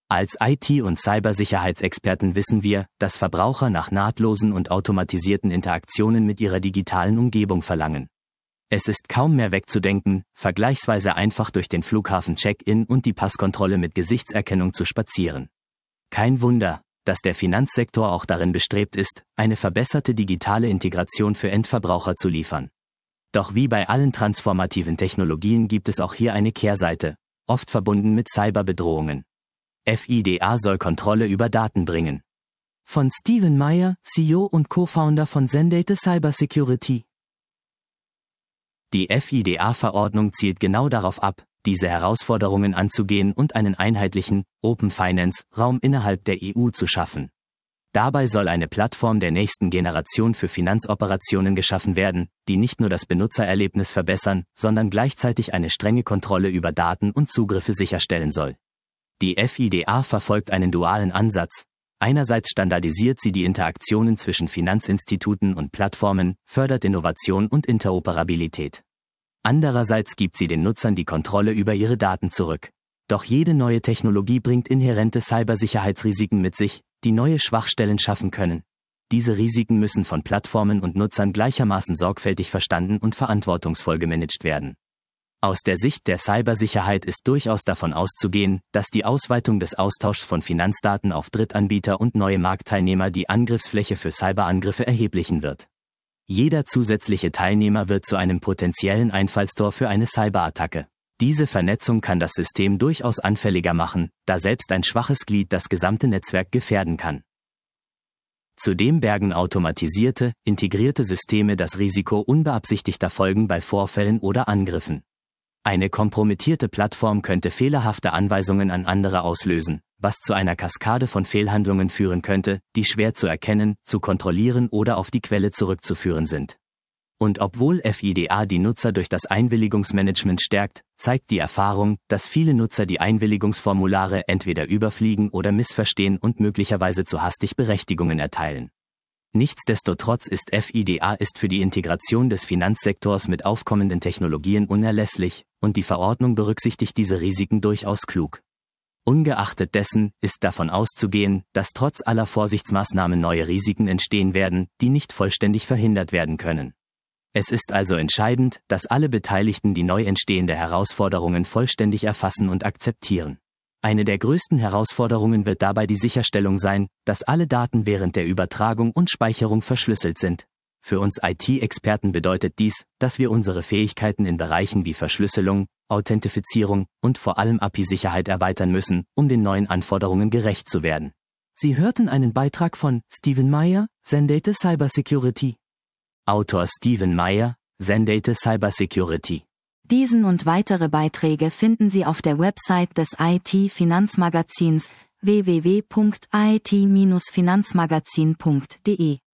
Als IT- und Cybersicherheitsexperten wissen wir, dass Verbraucher nach nahtlosen und automatisierten Interaktionen mit ihrer digitalen Umgebung verlangen. Es ist kaum mehr wegzudenken, vergleichsweise einfach durch den Flughafen Check-in und die Passkontrolle mit Gesichtserkennung zu spazieren. Kein Wunder, dass der Finanzsektor auch darin bestrebt ist, eine verbesserte digitale Integration für Endverbraucher zu liefern. Doch wie bei allen transformativen Technologien gibt es auch hier eine Kehrseite, oft verbunden mit Cyberbedrohungen. FIDA soll Kontrolle über Daten bringen. Von Stephen Meyer, CEO und Co-Founder von Zendata Cybersecurity. Die FIDA-Verordnung zielt genau darauf ab, diese Herausforderungen anzugehen und einen einheitlichen, Open Finance-Raum innerhalb der EU zu schaffen. Dabei soll eine Plattform der nächsten Generation für Finanzoperationen geschaffen werden, die nicht nur das Benutzererlebnis verbessern, sondern gleichzeitig eine strenge Kontrolle über Daten und Zugriffe sicherstellen soll. Die FIDA verfolgt einen dualen Ansatz. Einerseits standardisiert sie die Interaktionen zwischen Finanzinstituten und Plattformen, fördert Innovation und Interoperabilität. Andererseits gibt sie den Nutzern die Kontrolle über ihre Daten zurück. Doch jede neue Technologie bringt inhärente Cybersicherheitsrisiken mit sich, die neue Schwachstellen schaffen können. Diese Risiken müssen von Plattformen und Nutzern gleichermaßen sorgfältig verstanden und verantwortungsvoll gemanagt werden. Aus der Sicht der Cybersicherheit ist durchaus davon auszugehen, dass die Ausweitung des Austauschs von Finanzdaten auf Drittanbieter und neue Marktteilnehmer die Angriffsfläche für Cyberangriffe erheblichen wird. Jeder zusätzliche Teilnehmer wird zu einem potenziellen Einfallstor für eine Cyberattacke. Diese Vernetzung kann das System durchaus anfälliger machen, da selbst ein schwaches Glied das gesamte Netzwerk gefährden kann. Zudem bergen automatisierte, integrierte Systeme das Risiko unbeabsichtigter Folgen bei Vorfällen oder Angriffen. Eine kompromittierte Plattform könnte fehlerhafte Anweisungen an andere auslösen, was zu einer Kaskade von Fehlhandlungen führen könnte, die schwer zu erkennen, zu kontrollieren oder auf die Quelle zurückzuführen sind. Und obwohl FIDA die Nutzer durch das Einwilligungsmanagement stärkt, zeigt die Erfahrung, dass viele Nutzer die Einwilligungsformulare entweder überfliegen oder missverstehen und möglicherweise zu hastig Berechtigungen erteilen. Nichtsdestotrotz ist FIDA für die Integration des Finanzsektors mit aufkommenden Technologien unerlässlich, und die Verordnung berücksichtigt diese Risiken durchaus klug. Ungeachtet dessen ist davon auszugehen, dass trotz aller Vorsichtsmaßnahmen neue Risiken entstehen werden, die nicht vollständig verhindert werden können. Es ist also entscheidend, dass alle Beteiligten die neu entstehende Herausforderungen vollständig erfassen und akzeptieren. Eine der größten Herausforderungen wird dabei die Sicherstellung sein, dass alle Daten während der Übertragung und Speicherung verschlüsselt sind. Für uns IT-Experten bedeutet dies, dass wir unsere Fähigkeiten in Bereichen wie Verschlüsselung, Authentifizierung und vor allem API-Sicherheit erweitern müssen, um den neuen Anforderungen gerecht zu werden. Sie hörten einen Beitrag von Stephen Meyer, Zendata Cybersecurity. Autor Stephen Meyer, Zendata Cybersecurity. Diesen und weitere Beiträge finden Sie auf der Website des IT-Finanzmagazins www.it-finanzmagazin.de.